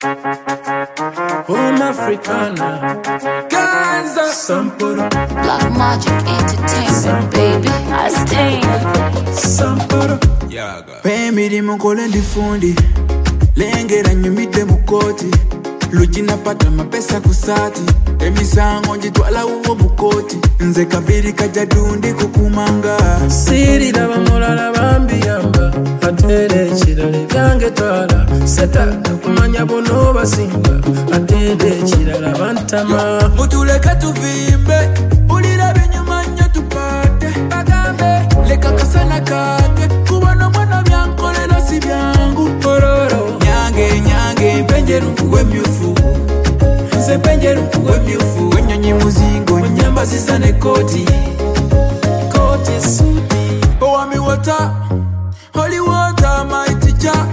Home Africana, Gaza, Samporo, Black Magic Entertainment, baby. I stay. Samporo, Pemirimu kole ndifundi, lengera nyumide mukoti, Lujina pata mapesa kusati, emisango njitwala uwo mukoti, nze kaviri kajadundi kukumanga. Siri daba mulala bambiyamba, atere chirale byange twala, seta kumanya bono basinga, atere chirala bantama. Mutuleka tuvimbe, ulira binyuma nyo tupate, bagambe, leka kasana kake, kubano mwana byankolelo si byangu, ororo. Nyange, penjeru kuwe myufu, nze penjeru kuwe myufu, wenyonyi muzingo, nyamba zizane koti, koti suti. Owami water, holy water, my teacher,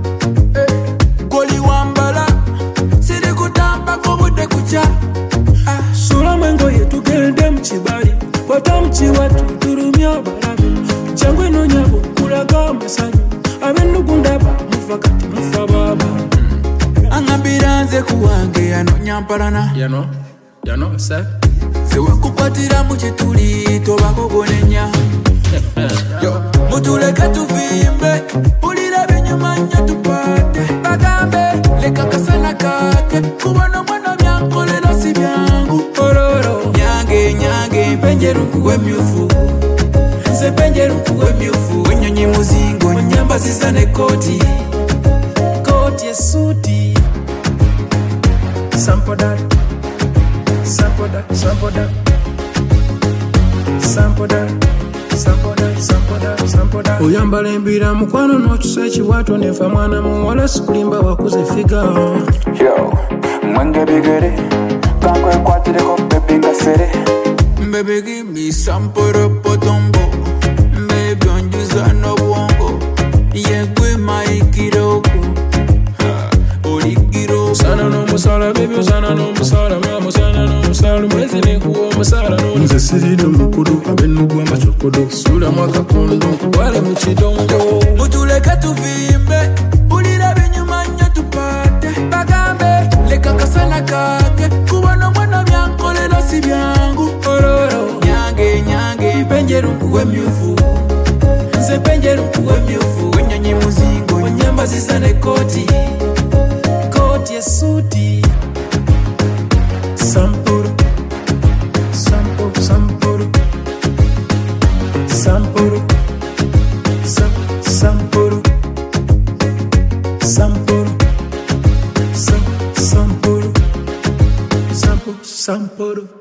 Goli wambala, siri kutampa kubude kucha. Sula mwengo yetu gende mchibari, wata mchi watu turumia barabi, changwe no nyabo kulaga masanyu, abenu gundaba mufakati mufababa. Angambiranze kuwange ano nyamparana, Yano, sir. sewe kupatira muchituli tobako gonenya. Yo, mutuleka tuvimbe, ulira binyuma nyo tupate, bagambe, leka kasana kake, kubano mwana byankolelo si byangu, ororo. Nyange, penjeru kuwe myufu, nze penjeru kuwe myufu, wenyonyi muzingo, nyamba zizane koti, koti esuti. Sampoda, oyambala embira mukwano n'okyusa ekiwato nefa mwana muwala sikulimba wakuze figa. Yo, mwenge bigere, kankwe kwatireko pepi ngasere. Baby give me some potombo, baby onjuza no bongo, yegwe maikiroko, origiro. Sana no musala baby, sana no musala mama, sana no musala mwezi nekuwa musala no. Nze siri no mukudu, abenu gwa machokodo, sula mwaka kondo, wale mchidongo. Mutuleka tuvimbe, ulira binyuma nyo tupate, bagambe, leka kasana kake, kubano mwana byankolelo si byangu, ororo. Nyange, penjeru kuwe myufu, nze penjeru kuwe myufu, wenyonyi muzingo, nyamba zizane koti, koti esuti. Samporo, Samporo.